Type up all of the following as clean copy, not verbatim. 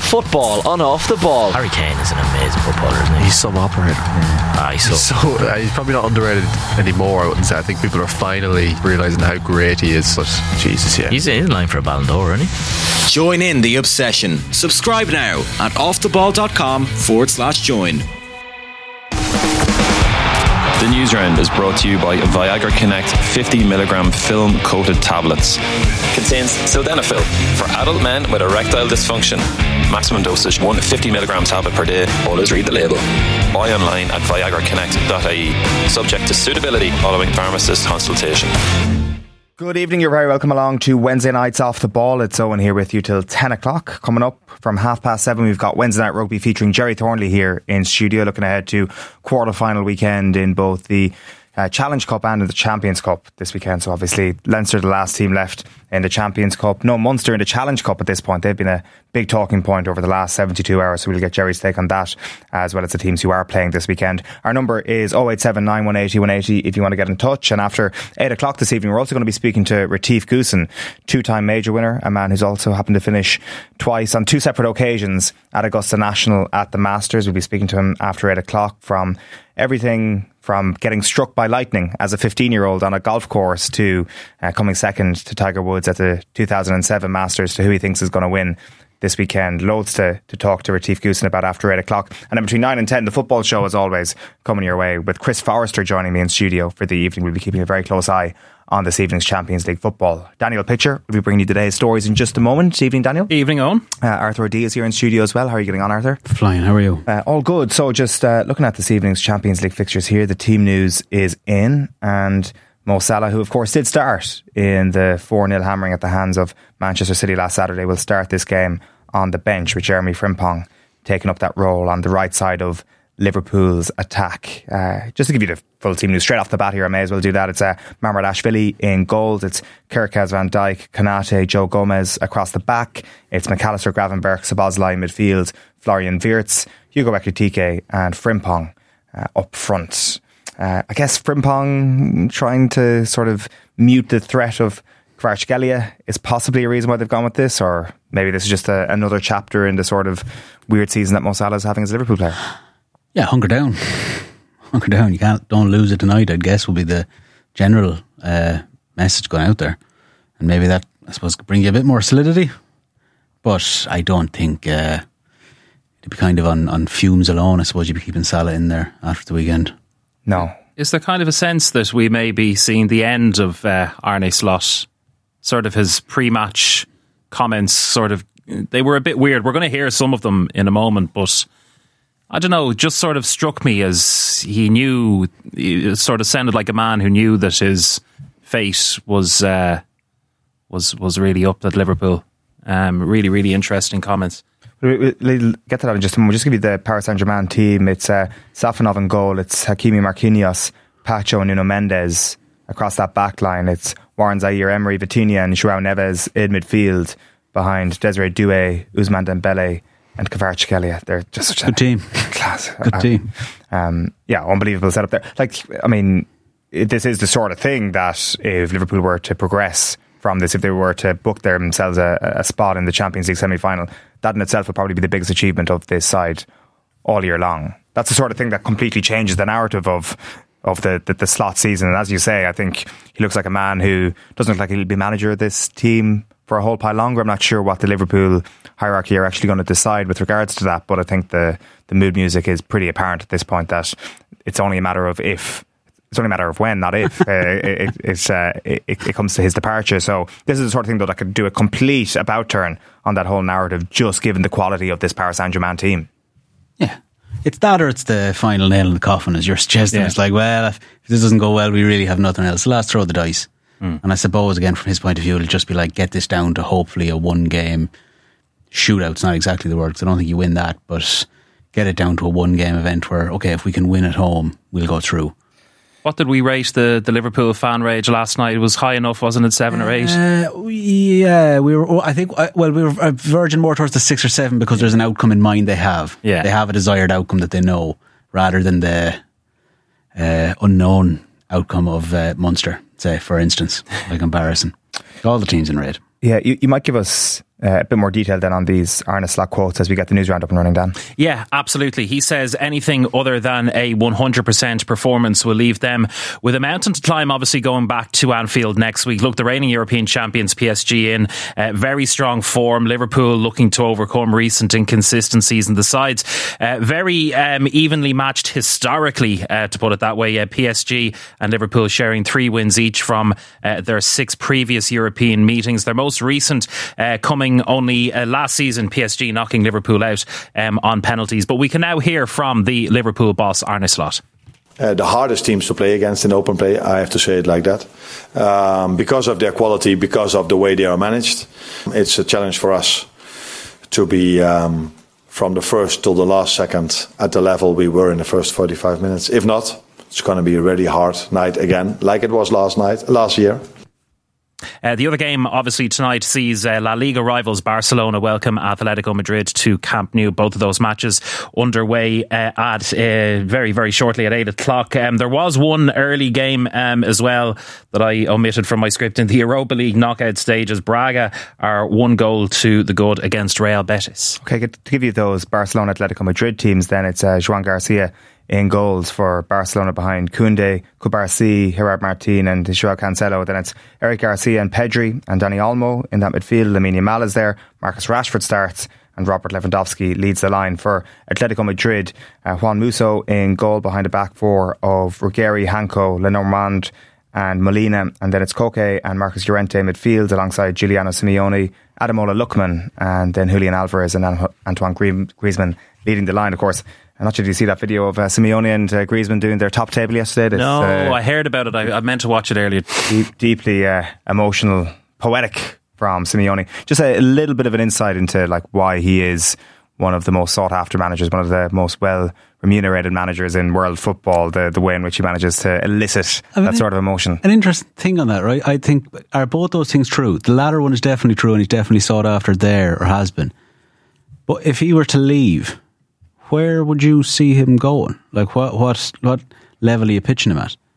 Football on Off the Ball. Harry Kane is an amazing footballer, isn't he? He's some operator. He's probably not underrated anymore, I wouldn't say. I think people are finally realising how great he is. But Jesus, yeah. He's in line for a Ballon d'Or, isn't he? Join in the obsession. Subscribe now at offtheball.com/join. The news round is brought to you by Viagra Connect 50mg film coated tablets. Contains sildenafil for adult men with erectile dysfunction. Maximum dosage 1 50mg tablet per day. Always read the label. Buy online at viagraconnect.ie. Subject to suitability following pharmacist consultation. Good evening, you're very welcome along to Wednesday Nights Off the Ball. It's Owen here with you till 10 o'clock. Coming up from 7:30, we've got Wednesday Night Rugby featuring Jerry Thornley here in studio, looking ahead to quarter-final weekend in both the Challenge Cup and in the Champions Cup this weekend. So obviously Leinster, the last team left in the Champions Cup. No, Munster in the Challenge Cup at this point. They've been a big talking point over the last 72 hours, so we'll get Jerry's take on that, as well as the teams who are playing this weekend. Our number is 0879 180 180 if you want to get in touch. And after 8 o'clock this evening, we're also going to be speaking to Retief Goosen, two-time major winner, a man who's also happened to finish twice on two separate occasions at Augusta National at the Masters. We'll be speaking to him after 8 o'clock from everything from getting struck by lightning as a 15-year-old on a golf course to coming second to Tiger Woods at the 2007 Masters, to who he thinks is going to win this weekend. Loads to talk to Retief Goosen about after 8 o'clock. And then between 9 and 10, the football show, as always, coming your way with Chris Forrester joining me in studio for the evening. We'll be keeping a very close eye on this evening's Champions League football. Daniel Pitcher will be bringing you today's stories in just a moment. Evening, Daniel. Evening, Owen. Arthur O'D is here in studio as well. How are you getting on, Arthur? Flying, how are you? All good. So just looking at this evening's Champions League fixtures here, the team news is in, and Mo Salah, who of course did start in the 4-0 hammering at the hands of Manchester City last Saturday, will start this game on the bench, with Jeremy Frimpong taking up that role on the right side of Liverpool's attack. Just to give you the full team news straight off the bat here, I may as well do that. It's Mamardashvili in goals. It's Kirkaz, Van Dijk, Konate, Joe Gomez across the back. It's McAllister, Gravenberch, Szoboszlai in midfield, Florian Wirtz, Hugo Ekitike and Frimpong up front. I guess Frimpong trying to sort of mute the threat of Kvaratskhelia is possibly a reason why they've gone with this, or maybe this is just another chapter in the sort of weird season that Mo Salah is having as a Liverpool player. Yeah, hunker down. Hunker down. Don't lose it tonight, I'd guess, will be the general message going out there. And maybe that, I suppose, could bring you a bit more solidity. But I don't think it'd be kind of on fumes alone. I suppose you'd be keeping Salah in there after the weekend. No. Is there kind of a sense that we may be seeing the end of Arne Slot? Sort of his pre-match comments, sort of, they were a bit weird. We're going to hear some of them in a moment, but I don't know, just sort of struck me as he knew, it sort of sounded like a man who knew that his fate was really up at Liverpool. Really, really interesting comments. We'll get to that in just a moment. We'll just give you the Paris Saint-Germain team. It's Safonov in goal. It's Hakimi Marquinhos, Pacho and Nuno Mendes across that back line. It's Warren Zaire-Emery, Vitinha and João Neves in midfield behind Desiree Doué, Ousmane Dembele and Kvaratskhelia. They're just such good team. Class. Good team. Yeah, unbelievable setup there. Like, I mean, this is the sort of thing that if Liverpool were to progress from this, if they were to book themselves a spot in the Champions League semi-final, that in itself would probably be the biggest achievement of this side all year long. That's the sort of thing that completely changes the narrative of the slot season. And as you say, I think he looks like a man who doesn't look like he'll be manager of this team for a whole pile longer. I'm not sure what the Liverpool hierarchy are actually going to decide with regards to that, but I think the mood music is pretty apparent at this point that it's only a matter of if. It's only a matter of when, not if. It comes to his departure. So this is the sort of thing that could do a complete about turn on that whole narrative, just given the quality of this Paris Saint-Germain team. Yeah. It's that, or it's the final nail in the coffin, as you're suggesting. Yeah. It's like, well, if this doesn't go well, we really have nothing else. Let's throw the dice. And I suppose, again, from his point of view, it'll just be like, get this down to hopefully a one-game shootout. It's not exactly the word, because I don't think you win that, but get it down to a one-game event where, okay, if we can win at home, we'll go through. What did we rate the Liverpool fan rage last night? It was high enough, wasn't it? 7 or 8? Yeah, we were. I think. Well, we were verging more towards the 6 or 7 because there's an outcome in mind. They have. Yeah. They have a desired outcome that they know, rather than the unknown outcome of Munster, say, for instance, by comparison. All the teams in red. Yeah, you might give us a bit more detail then on these Arne Slot quotes as we get the news round up and running, Dan. Yeah, absolutely. He says anything other than a 100% performance will leave them with a mountain to climb, obviously going back to Anfield next week. Look, the reigning European champions PSG in very strong form. Liverpool looking to overcome recent inconsistencies in the sides. Very evenly matched historically, to put it that way. PSG and Liverpool sharing 3 wins each from their 6 previous European meetings. Their most recent coming only last season, PSG knocking Liverpool out on penalties. But we can now hear from the Liverpool boss, Arne Slot. The hardest teams to play against in open play, I have to say it like that. Because of their quality, because of the way they are managed, it's a challenge for us to be from the first till the last second at the level we were in the first 45 minutes. If not, it's going to be a really hard night again, like it was last year. The other game, obviously, tonight sees La Liga rivals Barcelona welcome Atletico Madrid to Camp Nou. Both of those matches underway at very, very shortly at 8 o'clock. There was one early game as well that I omitted from my script in the Europa League knockout stages. Braga are 1 goal to the good against Real Betis. Okay, to give you those Barcelona Atletico Madrid teams, then it's Joan Garcia in goals for Barcelona behind Koundé, Cubarsí, Gerard Martin and Joao Cancelo. Then it's Eric Garcia and Pedri and Dani Olmo in that midfield. Lamine Yamal is there. Marcus Rashford starts and Robert Lewandowski leads the line for Atletico Madrid. Juan Musso in goal behind the back four of Ruggeri, Hanco, Lenormand and Molina. And then it's Koke and Marcus Llorente midfield alongside Giuliano Simeone, Ademola Lookman and then Julian Alvarez and Antoine Griezmann leading the line, of course. I'm not sure, did you see that video of Simeone and Griezmann doing their top table yesterday? No, I heard about it. I meant to watch it earlier. Deeply emotional, poetic from Simeone. Just a little bit of an insight into like why he is one of the most sought after managers, one of the most well remunerated managers in world football, the way in which he manages to elicit that sort of emotion. An interesting thing on that, right? I think, are both those things true? The latter one is definitely true and he's definitely sought after there, or has been. But if he were to leave, where would you see him going? Like what level are you pitching him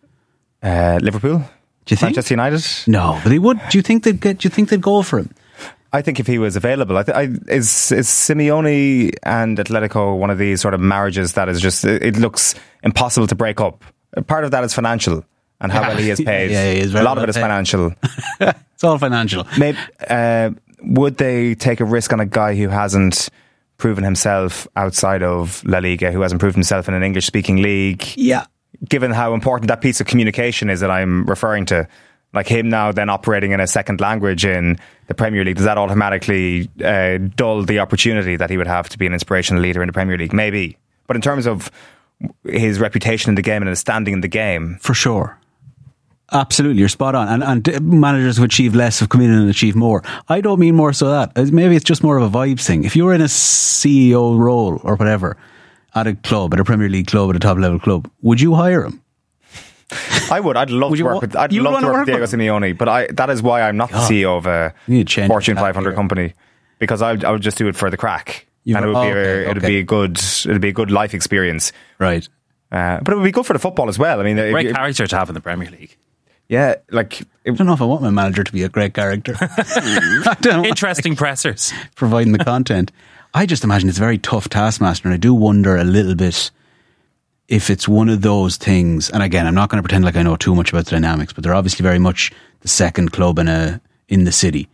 at? Liverpool? Do you think? Manchester United? No, but he would. Do you think they'd go for him? I think if he was available, is Simeone and Atletico one of these sort of marriages that is just, it looks impossible to break up. Part of that is financial and how well he is paid. Yeah, he is very a lot well of it is paid. financial. It's all financial. Maybe would they take a risk on a guy who hasn't proven himself outside of La Liga, who hasn't proven himself in an English-speaking league? Yeah. Given how important that piece of communication is that I'm referring to, like him now then operating in a second language in the Premier League, does that automatically dull the opportunity that he would have to be an inspirational leader in the Premier League? Maybe. But in terms of his reputation in the game and his standing in the game... For sure. Absolutely, you're spot on. And managers who achieve less have come in and achieved more. I don't mean more so that. Maybe it's just more of a vibes thing. If you were in a CEO role or whatever at a club, at a Premier League club, at a top level club, would you hire him? I would. I'd love to work with Diego Simeone, but that is why I'm not the CEO of a Fortune 500 company, because I would just do it for the crack. And it would be a good life experience. Right. But it would be good for the football as well. I mean, great character to have in the Premier League. Yeah, like I don't know if I want my manager to be a great character. Interesting pressers, providing the content. I just imagine it's a very tough taskmaster, and I do wonder a little bit if it's one of those things. And again, I'm not going to pretend like I know too much about the dynamics, but they're obviously very much the second club in the city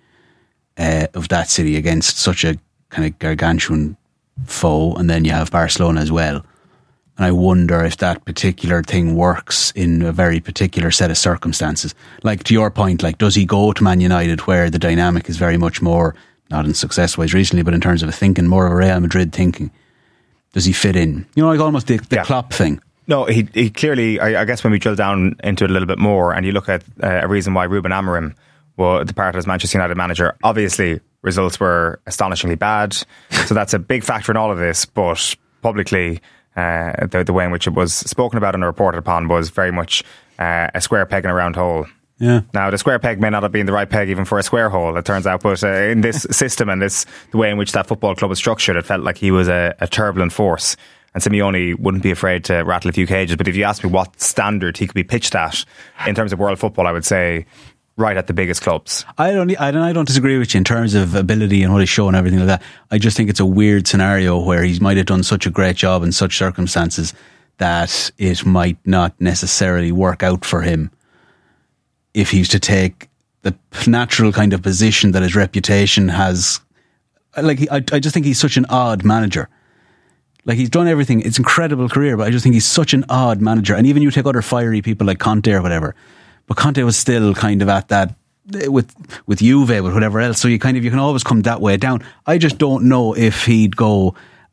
of that city against such a kind of gargantuan foe, and then you have Barcelona as well. And I wonder if that particular thing works in a very particular set of circumstances. Like, to your point, like, does he go to Man United where the dynamic is very much more, not in success-wise recently, but in terms of a thinking, more of a Real Madrid thinking? Does he fit in? You know, like almost the Klopp thing. No, he clearly, I guess when we drill down into it a little bit more and you look at a reason why Ruben Amorim departed as Manchester United manager, obviously results were astonishingly bad. So that's a big factor in all of this, but publicly... the way in which it was spoken about and reported upon was very much a square peg in a round hole. Yeah. Now, the square peg may not have been the right peg even for a square hole, it turns out, but in this system and the way in which that football club was structured, it felt like he was a turbulent force. And Simeone wouldn't be afraid to rattle a few cages, but if you ask me what standard he could be pitched at in terms of world football, I would say right at the biggest clubs. I don't disagree with you in terms of ability and what he's shown and everything like that. I just think it's a weird scenario where he might have done such a great job in such circumstances that it might not necessarily work out for him if he's to take the natural kind of position that his reputation has. Like, I just think he's such an odd manager. Like, he's done everything. It's an incredible career, but I just think he's such an odd manager. And even you take other fiery people like Conte or whatever, but Conte was still kind of at that with Juve, with whatever else. So you can always come that way down. I just don't know if he'd go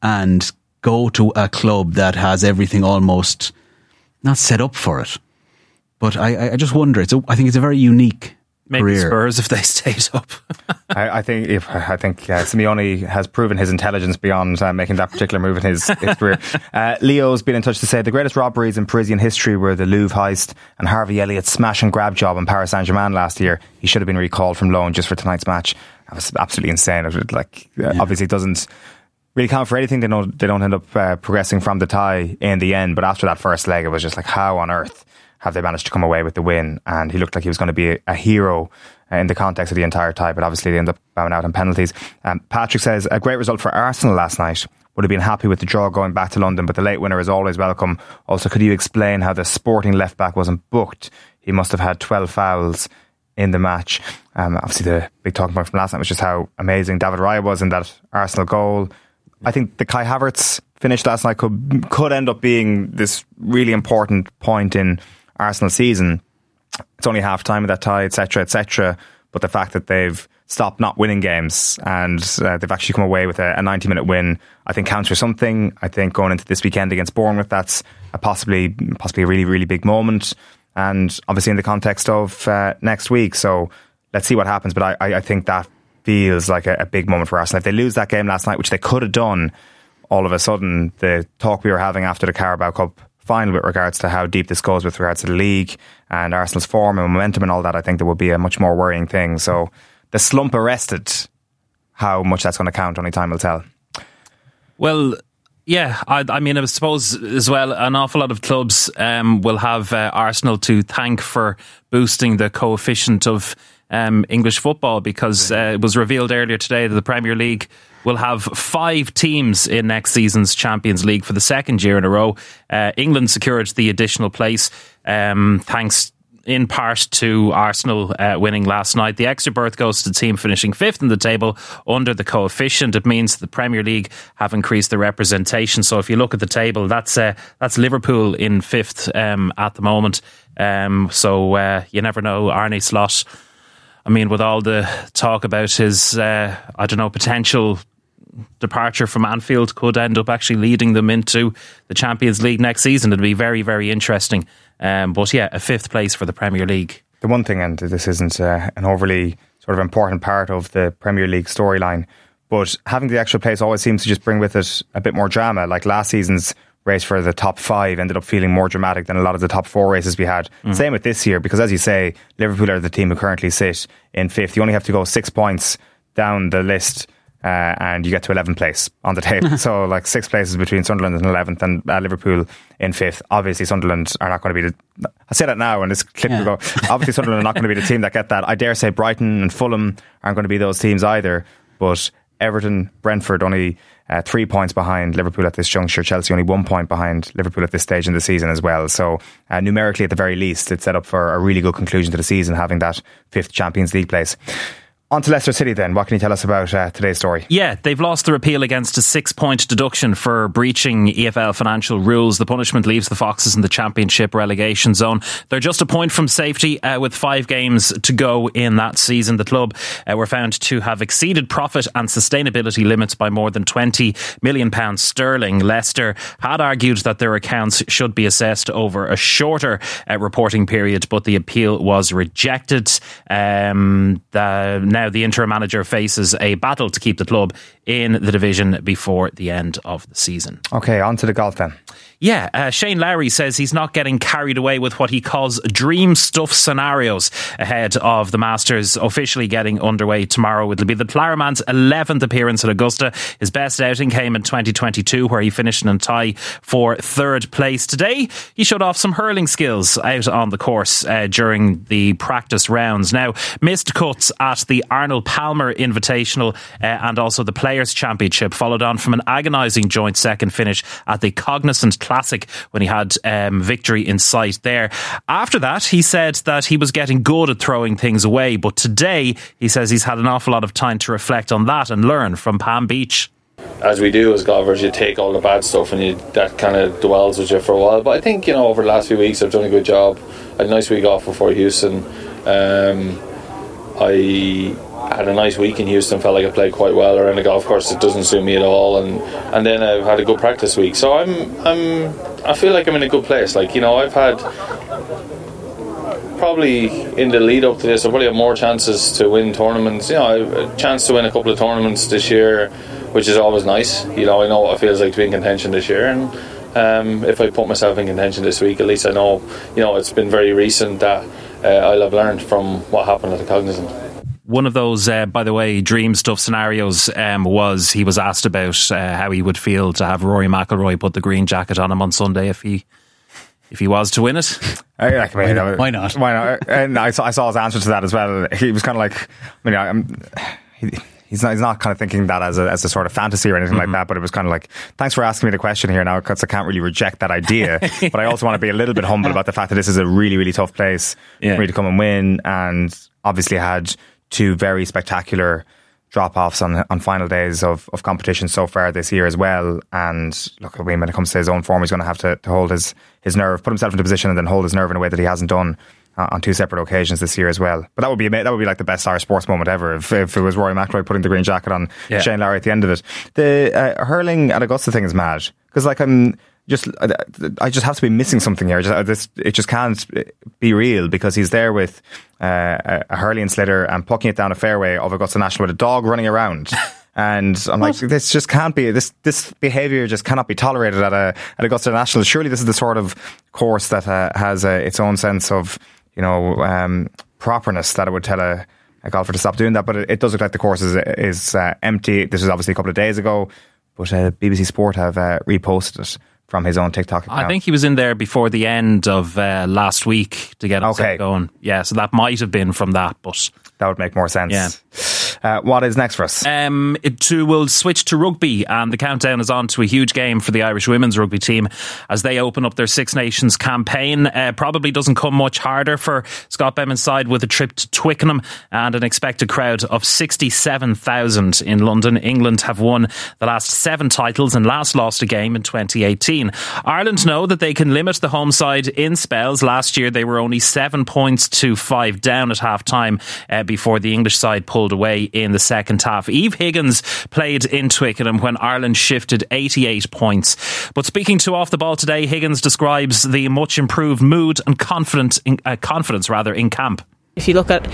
to a club that has everything almost not set up for it. But I just wonder. I think it's a very unique maybe career. Spurs if they stayed up. I think Simeone has proven his intelligence beyond making that particular move in his career. Leo's been in touch to say the greatest robberies in Parisian history were the Louvre heist and Harvey Elliott's smash and grab job in Paris Saint-Germain last year. He should have been recalled from loan just for tonight's match. That was absolutely insane. Obviously it doesn't really count for anything. They don't end up progressing from the tie in the end, but after that first leg it was just like, how on earth have they managed to come away with the win? And he looked like he was going to be a hero in the context of the entire tie, but obviously they end up bowing out on penalties. Patrick says, a great result for Arsenal last night. Would have been happy with the draw going back to London, but the late winner is always welcome. Also, could you explain how the Sporting left back wasn't booked? He must have had 12 fouls in the match. Obviously the big talking point from last night was just how amazing David Raya was in that Arsenal goal. I think the Kai Havertz finish last night could end up being this really important point in Arsenal season. It's only half time of that tie, etc., but the fact that they've stopped not winning games and they've actually come away with a 90-minute win, I think counts for something. I think going into this weekend against Bournemouth, that's possibly a really, really big moment, and obviously in the context of next week. So let's see what happens, but I think that feels like a big moment for Arsenal. If they lose that game last night, which they could have done, all of a sudden the talk we were having after the Carabao Cup final with regards to how deep this goes with regards to the league and Arsenal's form and momentum and all that, I think there will be a much more worrying thing. So the slump arrested, how much that's going to count, only time will tell. Well, yeah, I mean, I suppose as well, an awful lot of clubs will have Arsenal to thank for boosting the coefficient of English football, because it was revealed earlier today that the Premier League will have 5 teams in next season's Champions League for the second year in a row. England secured the additional place thanks in part to Arsenal winning last night. The extra berth goes to the team finishing 5th in the table under the coefficient. It means the Premier League have increased the representation. So if you look at the table, that's Liverpool in 5th at the moment. So you never know. Arne Slot, I mean, with all the talk about his, potential departure from Anfield, could end up actually leading them into the Champions League next season. It'll be very, very interesting. But yeah, a 5th place for the Premier League. The one thing, and this isn't an overly sort of important part of the Premier League storyline, but having the extra place always seems to just bring with it a bit more drama. Like last season's race for the top 5 ended up feeling more dramatic than a lot of the top 4 races we had. Same with this year, because as you say, Liverpool are the team who currently sit in 5th. You only have to go 6 points down the list and you get to 11th place on the table. So like 6 places between Sunderland and 11th and Liverpool in 5th. Obviously Sunderland are not going to be I say that now and this clip will go, obviously Sunderland are not going to be the team that get that. I dare say Brighton and Fulham aren't going to be those teams either, but Everton, Brentford only 3 points behind Liverpool at this juncture. Chelsea only 1 point behind Liverpool at this stage in the season as well. So numerically at the very least, it's set up for a really good conclusion to the season, having that 5th Champions League place. On to Leicester City then. What can you tell us about today's story? Yeah, they've lost their appeal against a 6-point deduction for breaching EFL financial rules. The punishment leaves the Foxes in the Championship relegation zone. They're just a point from safety with 5 games to go in that season. The club were found to have exceeded profit and sustainability limits by more than £20 million sterling. Leicester had argued that their accounts should be assessed over a shorter reporting period, but the appeal was rejected. Now the interim manager faces a battle to keep the club in the division before the end of the season. Okay, on to the golf then. Yeah, Shane Lowry says he's not getting carried away with what he calls dream stuff scenarios ahead of the Masters officially getting underway tomorrow. It'll be the Plough-Man's 11th appearance at Augusta. His best outing came in 2022, where he finished in a tie for third place. Today, he showed off some hurling skills out on the course during the practice rounds. Now, missed cuts at the Arnold Palmer Invitational and also the Players' Championship, followed on from an agonising joint second finish at the Cognizant Classic when he had victory in sight there. After that, he said that he was getting good at throwing things away, but today he says he's had an awful lot of time to reflect on that and learn from Palm Beach. As we do as golfers, you take all the bad stuff and that kind of dwells with you for a while. But I think, over the last few weeks I've done a good job. I had a nice week off before Houston. I had a nice week in Houston, felt like I played quite well around the golf course. It doesn't suit me at all, and then I've had a good practice week, so I feel like I'm in a good place. I've had probably in the lead up to this, I probably have more chances to win tournaments. I have a chance to win a couple of tournaments this year, which is always nice. I know what it feels like to be in contention this year, and if I put myself in contention this week, at least I know, it's been very recent that I'll have learned from what happened at the Cognizant. One of those, by the way, dream stuff scenarios was he was asked about how he would feel to have Rory McIlroy put the green jacket on him on Sunday if he was to win it. Why not? Why not? And I saw his answer to that as well. He was kind of like, he's not kind of thinking that as a sort of fantasy or anything like that, but it was kind of like, thanks for asking me the question here now, because I can't really reject that idea. But I also want to be a little bit humble about the fact that this is a really, really tough place for me to come and win, and obviously had two very spectacular drop-offs on final days of competition so far this year as well. And look, when it comes to his own form, he's going to have to hold his nerve, put himself into position and then hold his nerve in a way that he hasn't done on two separate occasions this year as well. But that would be like the best Irish sports moment ever if it was Rory McIlroy putting the green jacket on Shane Lowry at the end of it. The hurling at Augusta thing is mad, because I just have to be missing something here. It just can't be real, because he's there with a hurley and sliotar and plucking it down a fairway of Augusta National with a dog running around. And I'm like, this just can't be. This behaviour just cannot be tolerated at Augusta National. Surely this is the sort of course that has its own sense of properness that it would tell a golfer to stop doing that. But it does look like the course is empty. This was obviously a couple of days ago, but BBC Sport have reposted it from his own TikTok account. I think he was in there before the end of last week to get himself going. Yeah, so that might have been from that, but that would make more sense. Yeah. What is next for us? We'll switch to rugby, and the countdown is on to a huge game for the Irish women's rugby team as they open up their Six Nations campaign. Probably doesn't come much harder for Scott Bevan's side, with a trip to Twickenham and an expected crowd of 67,000 in London. England have won the last 7 titles and last lost a game in 2018. Ireland know that they can limit the home side in spells. Last year they were only 7 points to 5 down at half time before the English side pulled away in the second half. Eve Higgins played in Twickenham when Ireland shifted 88 points. But speaking to Off the Ball today, Higgins describes the much improved mood and confidence in camp. If you look at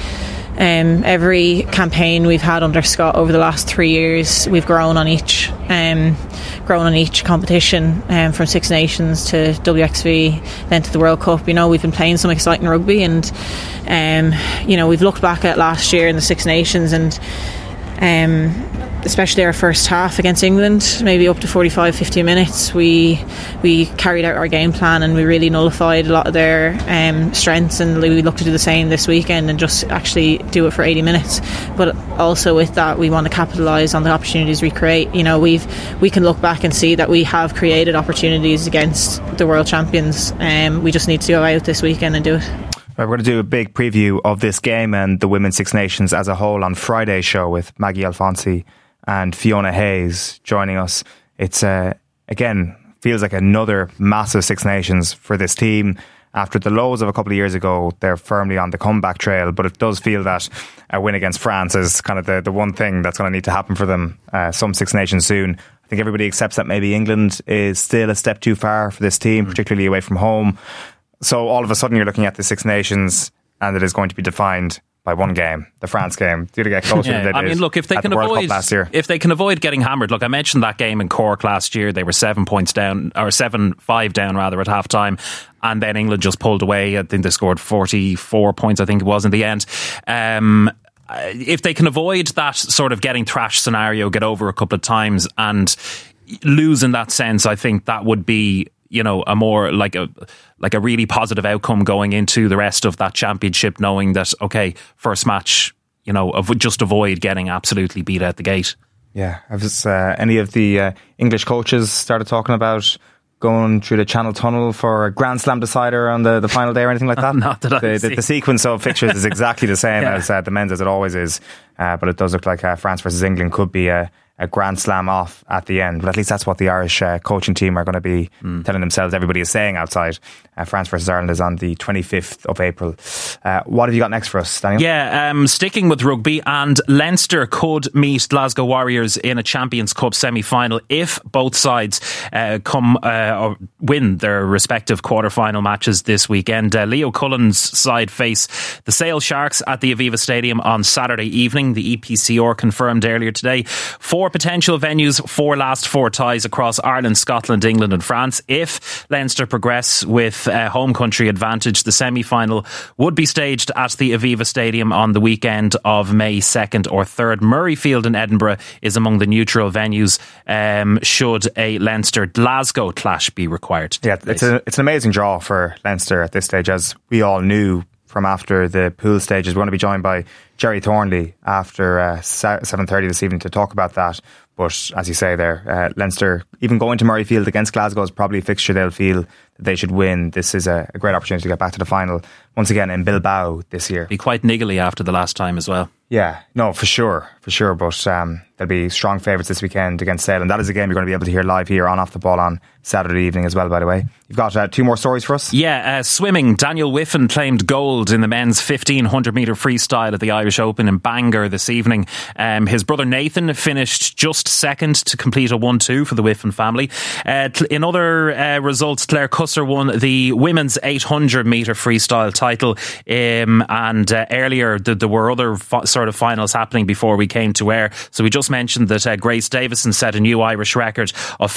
every campaign we've had under Scott over the last 3 years, we've grown on each competition, from Six Nations to WXV, then to the World Cup. We've been playing some exciting rugby, and we've looked back at last year in the Six Nations, and especially our first half against England, maybe up to 45-50 minutes, we carried out our game plan and we really nullified a lot of their strengths, and we look to do the same this weekend and just actually do it for 80 minutes. But also with that, we want to capitalise on the opportunities we create. We can look back and see that we have created opportunities against the world champions. We just need to go out this weekend and do it. We're going to do a big preview of this game and the Women's Six Nations as a whole on Friday's show with Maggie Alfonsi and Fiona Hayes joining us. It's again feels like another massive Six Nations for this team. After the lows of a couple of years ago, they're firmly on the comeback trail, but it does feel that a win against France is kind of the one thing that's going to need to happen for them some Six Nations soon. I think everybody accepts that maybe England is still a step too far for this team, particularly away from home. So all of a sudden you're looking at the Six Nations and it is going to be defined by one game, the France game. Did they get closer than they did? I mean, look, if they can avoid getting hammered. Look, I mentioned that game in Cork last year. They were 7 points down, or 7-5 down rather, at half time. And then England just pulled away. I think they scored 44 points, I think it was, in the end. If they can avoid that sort of getting thrashed scenario, get over a couple of times and lose in that sense, I think that would be, you know, a more like a really positive outcome going into the rest of that championship, knowing that, okay, first match, you know, just avoid getting absolutely beat out the gate. Yeah. Have any of the English coaches started talking about going through the Channel Tunnel for a Grand Slam decider on the final day or anything like that? Not that I see. The sequence of fixtures is exactly the same as the men's, as it always is. But it does look like France versus England could be a Grand Slam off at the end. But at least that's what the Irish coaching team are going to be telling themselves. Everybody is saying outside. France versus Ireland is on the 25th of April. What have you got next for us, Daniel? Yeah, sticking with rugby, and Leinster could meet Glasgow Warriors in a Champions Cup semi-final if both sides or win their respective quarter-final matches this weekend. Leo Cullen's side face the Sale Sharks at the Aviva Stadium on Saturday evening. The EPCR confirmed earlier today 4 potential venues, 4 last 4 ties across Ireland, Scotland, England and France. If Leinster progress with home country advantage, the semi-final would be staged at the Aviva Stadium on the weekend of May 2nd or 3rd. Murrayfield in Edinburgh is among the neutral venues should a Leinster-Glasgow clash be required. Yeah, it's an amazing draw for Leinster at this stage, as we all knew from after the pool stages. We're going to be joined by Gerry Thornley after 7:30 this evening to talk about that. But as you say there, Leinster, even going to Murrayfield against Glasgow, is probably a fixture they'll feel that they should win. This is a great opportunity to get back to the final once again in Bilbao this year. Be quite niggly after the last time as well. Yeah, no, for sure. But there'll be strong favourites this weekend against Sale, and that is a game you're going to be able to hear live here on Off the Ball on Saturday evening as well, by the way. You've got 2 more stories for us? Yeah, swimming. Daniel Whiffen claimed gold in the men's 1500 metre freestyle at the Irish Open in Bangor this evening. His brother Nathan finished just second to complete a 1-2 for the Whiffen family. In other results, Claire Cusser won the women's 800 metre freestyle title, and earlier there were other sort of finals happening before we came to air. So we just mentioned that Grace Davison set a new Irish record of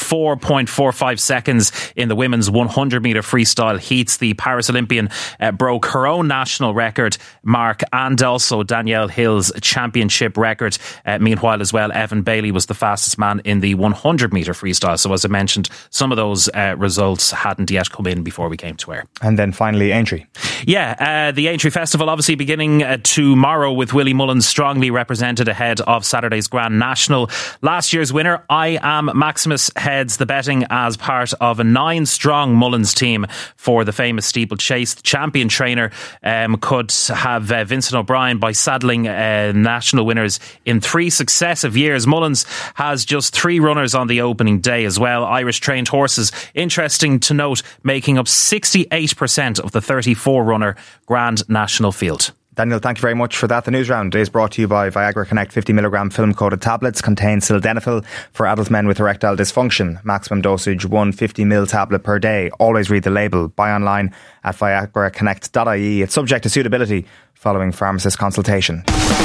54.45 seconds in the women's 100 metre freestyle heats. The Paris Olympian broke her own national record mark and also Danielle Hill's championship record. Meanwhile as well, Evan Bailey was the fastest man in the 100 metre freestyle. So as I mentioned, some of those results hadn't yet come in before we came to air. And then finally, Aintree. Yeah, the Aintree Festival obviously beginning tomorrow, with Willie Mullins strongly represented ahead of Saturday's Grand National. Last year's winner, I Am Maximus, heads the betting as part of a 9-strong Mullins team for the famous steeplechase. The champion trainer could have Vincent O'Brien by saddling national winners in 3 successive years. Mullins has just 3 runners on the opening day as well. Irish trained horses, interesting to note, making up 68% of the 34-runner Grand National field. Daniel, thank you very much for that. The news round is brought to you by Viagra Connect 50mg film-coated tablets. Contain sildenafil for adult men with erectile dysfunction. Maximum dosage 1 50ml tablet per day. Always read the label. Buy online at viagraconnect.ie. It's subject to suitability following pharmacist consultation.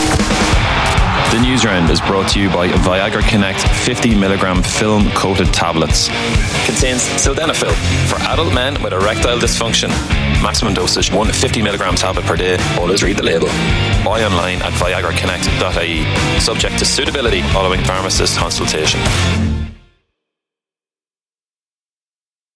The news round is brought to you by Viagra Connect 50mg film-coated tablets. Contains sildenafil for adult men with erectile dysfunction. Maximum dosage 1 50mg tablet per day. Always read the label. Buy online at viagraconnect.ie. Subject to suitability following pharmacist consultation.